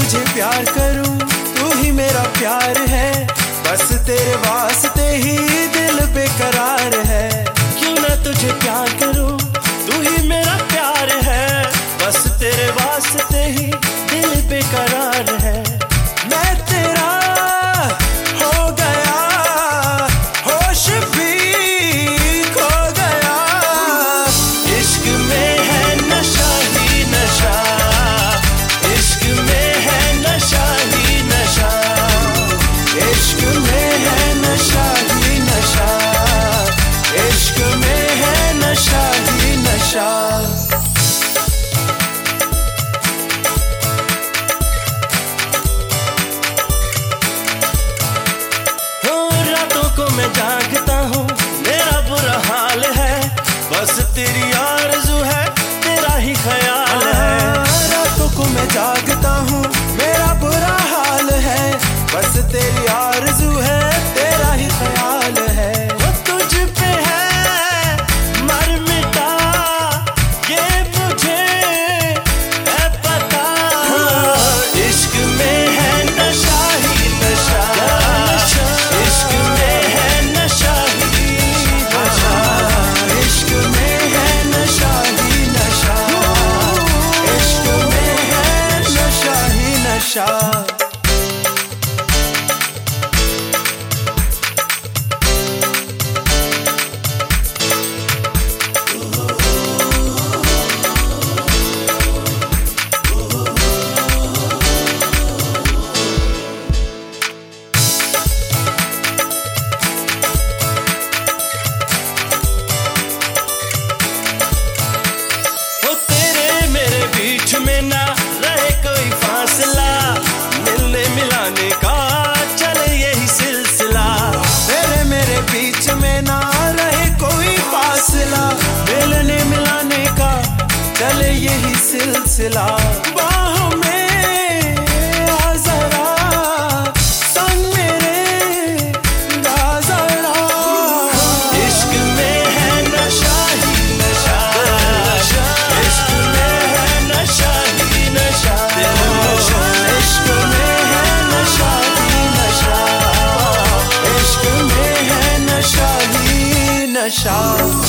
तुझे प्यार करूं, तू ही मेरा प्यार है, बस तेरे वास्ते ही दिल बेकरार है। क्यों ना तुझे प्यार करूं, तू ही मेरा प्यार है, बस तेरे वास्ते ही दिल बेकरार है। मैं तेरा हो गया, होश भी खो गया, इश्क में है नशा ही नशा, इश्क में है नशा ही नशा, इश्क में है नशा ही नशा, इश्क में है नशा ही नशा। मैं जागता हूँ, मेरा बुरा हाल है, बस तेरी आरज़ू है, तेरा ही ख्याल है। रातों को मैं जागता हूँ, मेरा बुरा हाल है, बस तेरी आरज़ू है, तेरा ही ख्याल है। वो तुझ पे है मर मिटा, ये मुझे है पता, इश्क में है नशा ही नशा, इश्क में है नशा ही नशा, इश्क में है नशा ही नशा, इश्क में है नशा ही नशा। बीच में ना रहे कोई फासला, मिलने मिलाने का चले यही सिलसिला। तेरे मेरे बीच में ना रहे कोई फासला, मिलने मिलाने का चले यही सिलसिला। बाहों में आ जरा, संग मेरे गा जरा, इश्क में है नशा ही नशा, इश्क में है नशा ही नशा, इश्क में है नशा ही नशा, इश्क में है नशा ही नशा।